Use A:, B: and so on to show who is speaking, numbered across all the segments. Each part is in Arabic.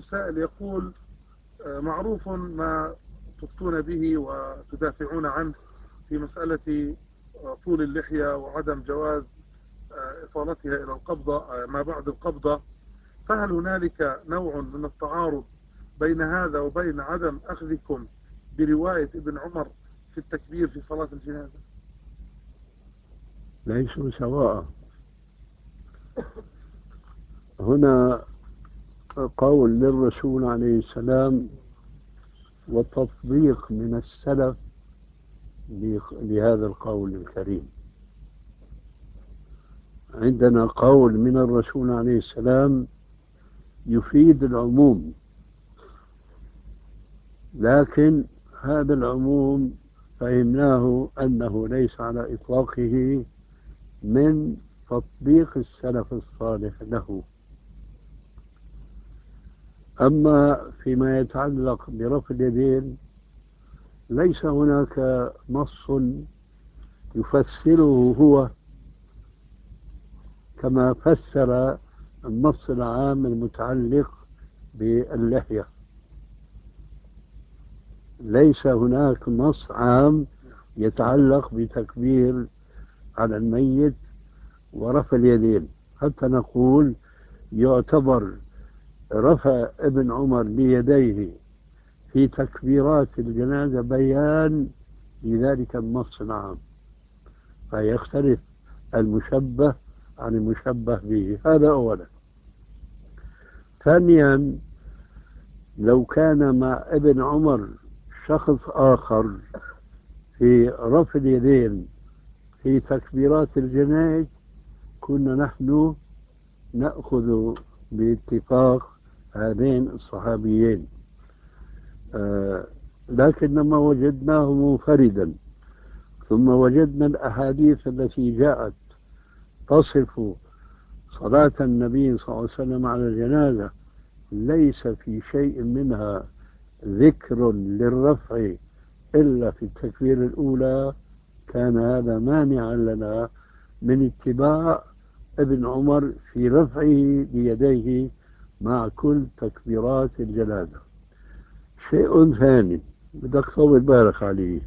A: سائل يقول معروف ما تفتون به وتدافعون عنه في مسألة طول اللحية وعدم جواز إطالتها إلى القبضة ما بعد القبضة، فهل هنالك نوع من التعارض بين هذا وبين عدم أخذكم برواية ابن عمر في التكبير في صلاة الجنازة؟
B: ليسوا سواء. هنا قول للرسول عليه السلام وتطبيق من السلف لهذا القول الكريم. عندنا قول من الرسول عليه السلام يفيد العموم، لكن هذا العموم فهمناه أنه ليس على إطلاقه من تطبيق السلف الصالح له. أما فيما يتعلق برفع اليدين ليس هناك نص يفسره هو كما فسر النص العام المتعلق باللحية. ليس هناك نص عام يتعلق بتكبير على الميت ورفع اليدين حتى نقول يعتبر رفع ابن عمر بيديه في تكبيرات الجنازة بيان لذلك النص العام، فيختلف المشبه عن المشبه به. هذا أولا. ثانيا، لو كان مع ابن عمر شخص آخر في رفع اليدين في تكبيرات الجنائز كنا نحن نأخذ باتفاق هذين الصحابيين، لكنما وجدناه منفردا. ثم وجدنا الأحاديث التي جاءت تصف صلاة النبي صلى الله عليه وسلم على الجنازة ليس في شيء منها ذكر للرفع إلا في التكبير الأولى. كان هذا مانعا لنا من اتباع ابن عمر في رفعه بيديه مع كل تكبيرات الجنازة. شيء ثاني بدك طول بالك عليه،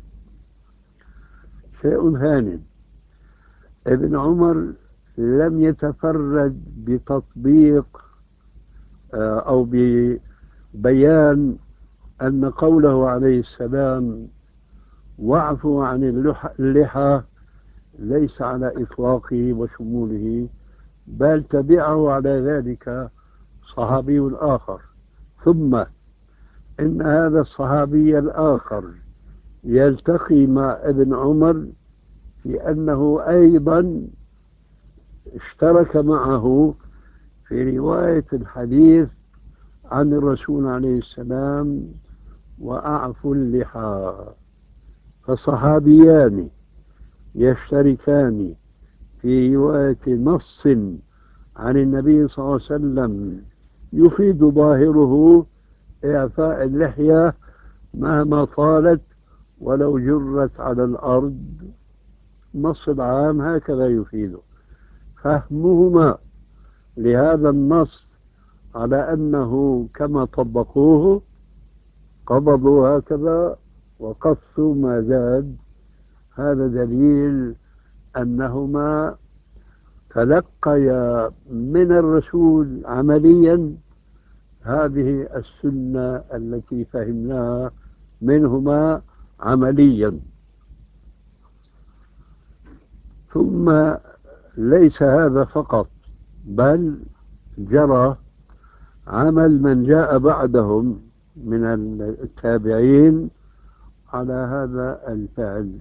B: شيء ثاني، ابن عمر لم يتفرد بتطبيق أو ببيان أن قوله عليه السلام واعفوا عن اللحى ليس على إطلاقه وشموله، بل تبعه على ذلك صحابي آخر. ثم إن هذا الصحابي الآخر يلتقي مع ابن عمر في أنه أيضا اشترك معه في رواية الحديث عن الرسول عليه السلام وأعفوا اللحى. فصحابيان يشتركان في رواية نص عن النبي صلى الله عليه وسلم يفيد ظاهره إعفاء اللحية مهما طالت ولو جرت على الأرض. النص العام هكذا يفيده. فهمهما لهذا النص على أنه كما طبقوه قبضوا هكذا وقصوا ما زاد، هذا دليل أنهما تلقيا من الرسول عمليا هذه السنة التي فهمناها منهما عمليا. ثم ليس هذا فقط، بل جرى عمل من جاء بعدهم من التابعين على هذا الفعل.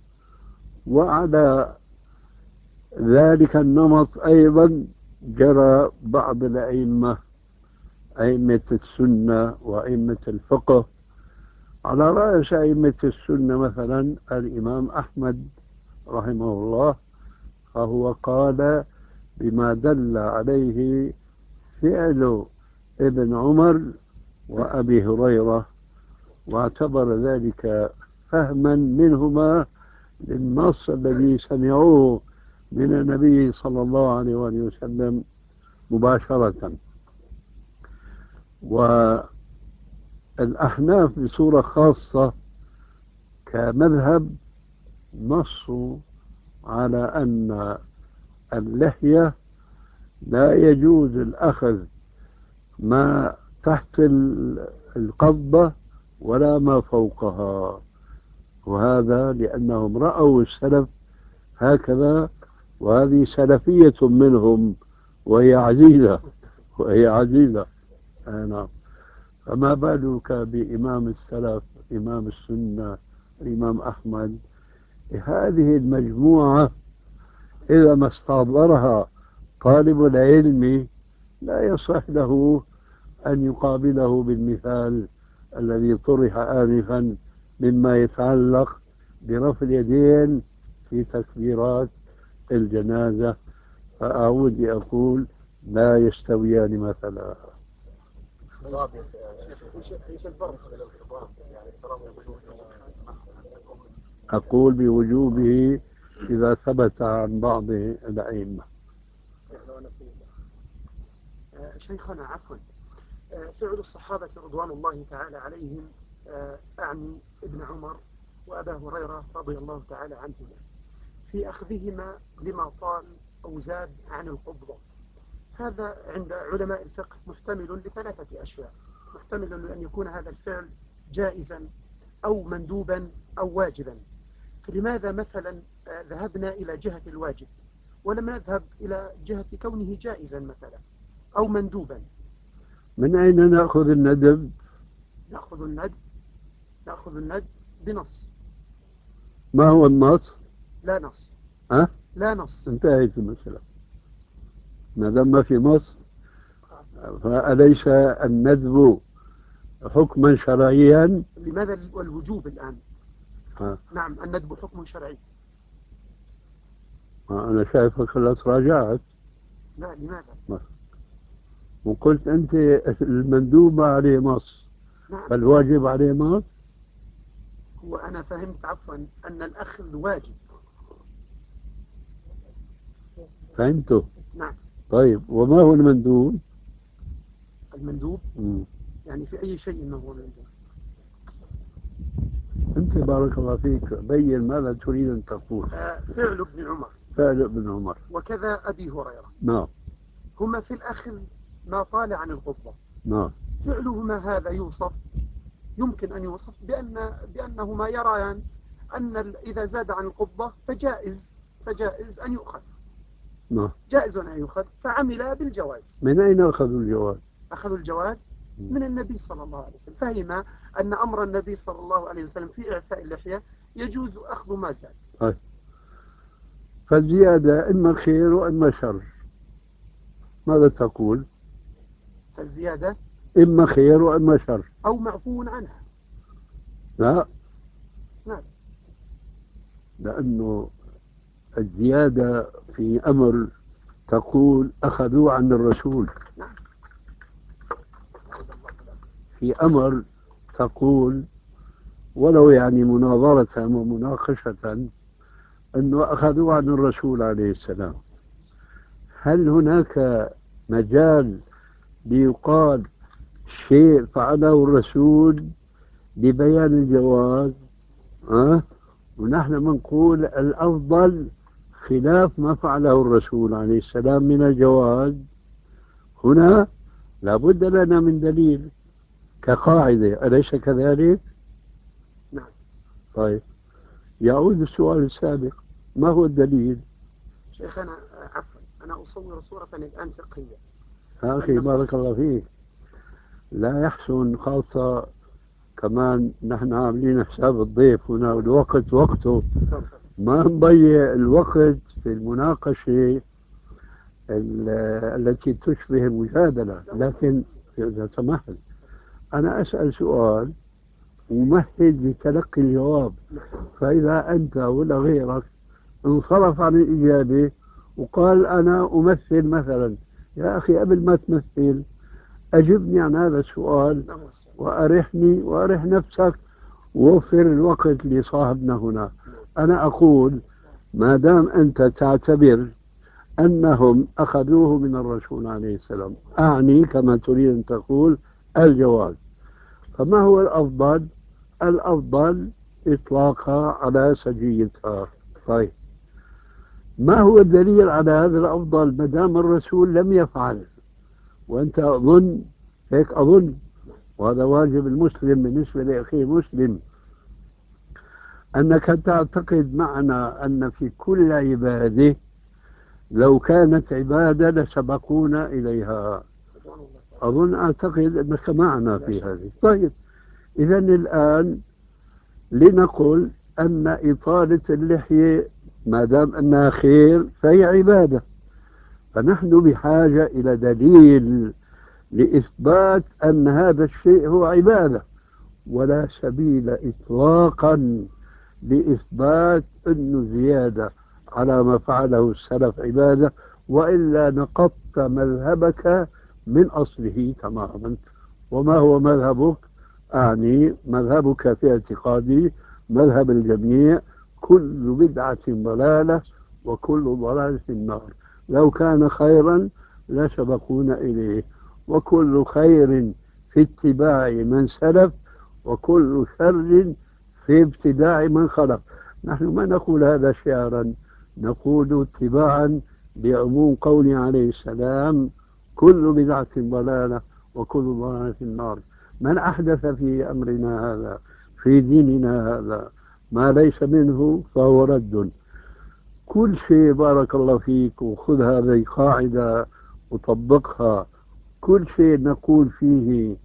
B: وعلى ذلك النمط أيضا جرى بعض الأئمة، أئمة السنة وأئمة الفقه. على رأس أئمة السنة مثلا الإمام أحمد رحمه الله، فهو قال بما دل عليه فعل ابن عمر وأبي هريرة، واعتبر ذلك فهما منهما للنص الذي سمعوه من النبي صلى الله عليه وسلم مباشرة. والأحناف بصورة خاصة كمذهب نصوا على أن اللحية لا يجوز الأخذ ما تحت القبضة ولا ما فوقها، وهذا لأنهم رأوا السلف هكذا، وهذه سلفية منهم وهي عزيزة، وهي عزيزة. نعم. فما بالك بإمام السلف إمام السنة الإمام أحمد؟ هذه المجموعة إذا ما استحضرها طالب العلم لا يصح له أن يقابله بالمثال الذي طرح آنفا مما يتعلق برفع اليدين في تكبيرات الجنازة، فأعود لأقول لا يستويان مثلا. أقول بوجوبه إذا ثبت عن بعض الأئمة.
C: شيخنا عفوا، فعل الصحابة رضوان الله تعالى عليهم، أعني ابن عمر وأبا هريرة رضي الله تعالى عنهما، في أخذهما لما طال أو زاد عن القبضة، هذا عند علماء الفقه محتمل لثلاثة أشياء. محتمل لأن يكون هذا الفعل جائزا أو مندوبا أو واجبا. فلماذا مثلا ذهبنا إلى جهة الواجب ولم نذهب إلى جهة كونه جائزا مثلا أو مندوبا؟
B: من أين نأخذ الندب؟
C: نأخذ الندب بنص.
B: ما هو النص؟
C: لا نص. لا نص.
B: انتهت المسألة. ما دام ما في نص فأليس الندب حكما شرعيا؟
C: لماذا الوجوب الآن؟ نعم، الندب حكم شرعي.
B: أنا شايفك لا تراجعت.
C: لا، لماذا؟
B: وقلت أنت المندوب عليه نص.
C: نعم.
B: فالواجب عليه نص.
C: هو أنا فهمت عفوا أن الأخذ واجب.
B: فهمته.
C: نعم.
B: طيب وما هو المندوب؟
C: المندوب يعني في أي شيء ما هو مندوب؟
B: أنت بارك الله فيك بين ماذا تريد أن تقول.
C: فعل ابن عمر.
B: فعل ابن عمر.
C: وكذا أبي هريرة.
B: نعم.
C: هما في الأخذ ما طال عن القبضة.
B: نعم.
C: فعلهما هذا يمكن أن يوصف بأنهما يريان أن إذا زاد عن القبضة فجائز أن يؤخذ.
B: نعم.
C: جائز أن يؤخذ، فعمل بالجواز.
B: من أين أخذوا الجواز؟
C: أخذوا الجواز من النبي صلى الله عليه وسلم. فهم أن أمر النبي صلى الله عليه وسلم في إعفاء اللحية يجوز أخذ ما زاد.
B: طيب. فالزيادة إما خير وإما شر، ماذا تقول؟
C: فالزيادة
B: إما خير وإما شر
C: أو معفو عنها.
B: لا.
C: نعم.
B: لأنه الزيادة في أمر تقول أخذوا عن الرسول.
C: نعم.
B: في أمر تقول ولو يعني مناظرة ومناقشة أنه أخذوا عن الرسول عليه السلام. هل هناك مجال ليقال شيء فعله الرسول لبيان الجواز؟ ونحن منقول الأفضل خلاف ما فعله الرسول عليه السلام من الجواز. هنا لابد لنا من دليل كقاعدة، أليس كذلك؟
C: نعم.
B: طيب يعود السؤال السابق، ما هو الدليل؟
C: شيخنا عفوا، أنا أصور صورة الآن فقهية.
B: أخي بارك الله فيك، لا يحسن خاصة كمان نحن عاملين حساب الضيف هنا والوقت وقته، ما نضيع الوقت في المناقشة التي تشبه المجادلة. لكن إذا سمحت أنا أسأل سؤال ومهد لتلقي الجواب، فإذا أنت ولا غيرك انصرف عن الإجابة وقال أنا أمثل مثلا، يا أخي قبل ما تمثل أجبني عن هذا السؤال وأرحني وأرح نفسك ووفر الوقت لصاحبنا هنا. أنا أقول ما دام أنت تعتبر أنهم أخذوه من الرسول عليه السلام، أعني كما تريد أن تقول الجواز. فما هو الأفضل؟ الأفضل إطلاقها على سجيتها. طيب، ما هو الدليل على هذا الأفضل ما دام الرسول لم يفعل؟ وأنت أظن، هيك أظن، وهذا واجب المسلم بالنسبة لأخيه مسلم، أنك تعتقد معنا أن في كل عبادة لو كانت عبادة لسبقونا إليها. أعتقد أنك معنا في هذه. طيب، إذا الآن لنقل أن إطالة اللحية ما دام أنها خير فهي عبادة، فنحن بحاجة إلى دليل لإثبات أن هذا الشيء هو عبادة، ولا سبيل إطلاقا لإثبات أنه زيادة على ما فعله السلف عبادة، وإلا نقضت مذهبك من أصله تماما. وما هو مذهبك؟ أعني مذهبك في اعتقادي مذهب الجميع: كل بدعة ضلالة وكل ضلالة في النار. لو كان خيرا لسبقونا إليه، وكل خير في اتباع من سلف، وكل شر في ابتداع من خلف. نحن ما نقول هذا شعرا، نقول اتباعا بعموم قوله عليه السلام: كل بدعة ضلالة وكل ضلالة في النار. من أحدث في أمرنا هذا، في ديننا هذا، ما ليس منه فهو رد. كل شيء، بارك الله فيك، وخذ هذه قاعدة وطبقها، كل شيء نقول فيه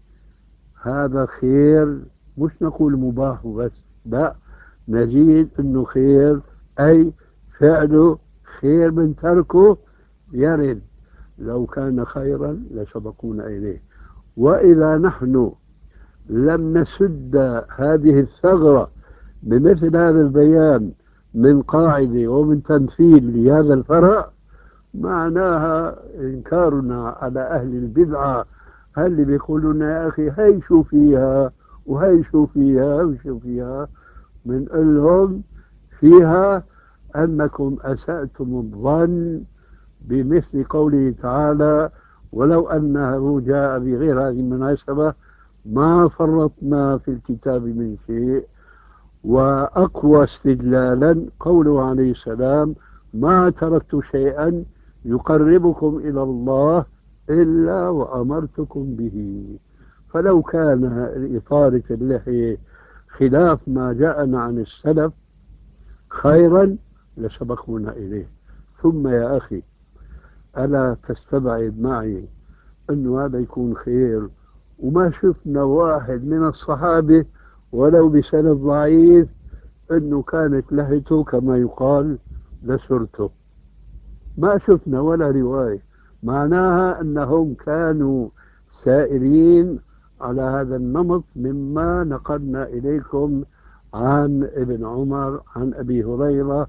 B: هذا خير، مش نقول مباح بس، لا، نزيد انه خير، اي فعله خير من تركه يرد. لو كان خيرا لسبقونا اليه. واذا نحن لم نسد هذه الثغرة بمثل هذا البيان من قاعدة ومن تمثيل لهذا الفرع، معناها إنكارنا على أهل البدعة. هل اللي بيقولوا لنا يا أخي هي شو فيها وهي شو فيها وشو فيها، بنقول لهم فيها أنكم أسأتم الظن بمثل قوله تعالى: ولو أنه جاء بغير هذه المناسبة ما فرطنا في الكتاب من شيء. وأقوى استدلالا قوله عليه السلام: ما تركت شيئا يقربكم إلى الله إلا وأمرتكم به. فلو كان إطالة اللحية خلاف ما جاءنا عن السلف خيرا لسبقونا إليه. ثم يا أخي، ألا تستبعد معي أنه هذا يكون خير وما شفنا واحد من الصحابة ولو بسند ضعيف أنه كانت لحيته كما يقال لسرته؟ ما شفنا ولا رواية. معناها أنهم كانوا سائرين على هذا النمط مما نقلنا إليكم عن ابن عمر، عن أبي هريرة،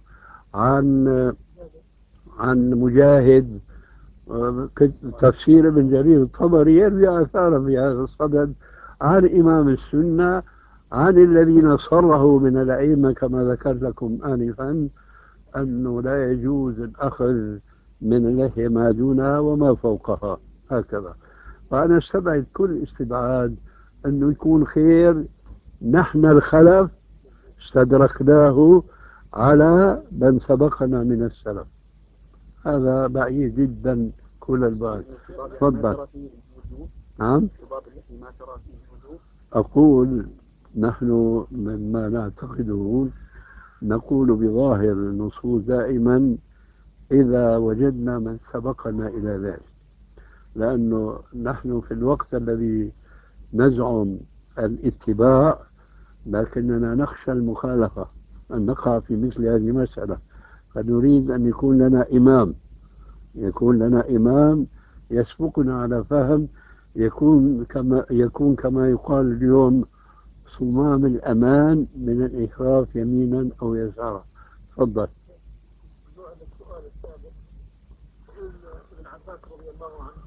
B: عن مجاهد. تفسير ابن جرير الطبري يروي آثارا في هذا الصدد عن إمام السنة، عن الذين صرحوا من الأئمة كما ذكرت لكم آنفا أنه لا يجوز الأخذ من اللحية ما دونها وما فوقها هكذا. فأنا استبعد كل استبعاد أنه يكون خير. نحن الخلف استدركناه على من سبقنا من السلف، هذا بعيد جدا كل البعد. تفضل. نعم، أقول نحن مما نعتقده نقول بظاهر النصوص دائما إذا وجدنا من سبقنا إلى ذلك، لأنه نحن في الوقت الذي نزعم الاتباع لكننا نخشى المخالفة، أن نقع في مثل هذه المسألة، فنريد أن يكون لنا إمام يسبقنا على فهم، يكون كما يقال اليوم صمام الأمان من الإنحراف يمينا أو يسارا. تفضل.
C: السؤال الثالث، ابن عباس رضي الله عنه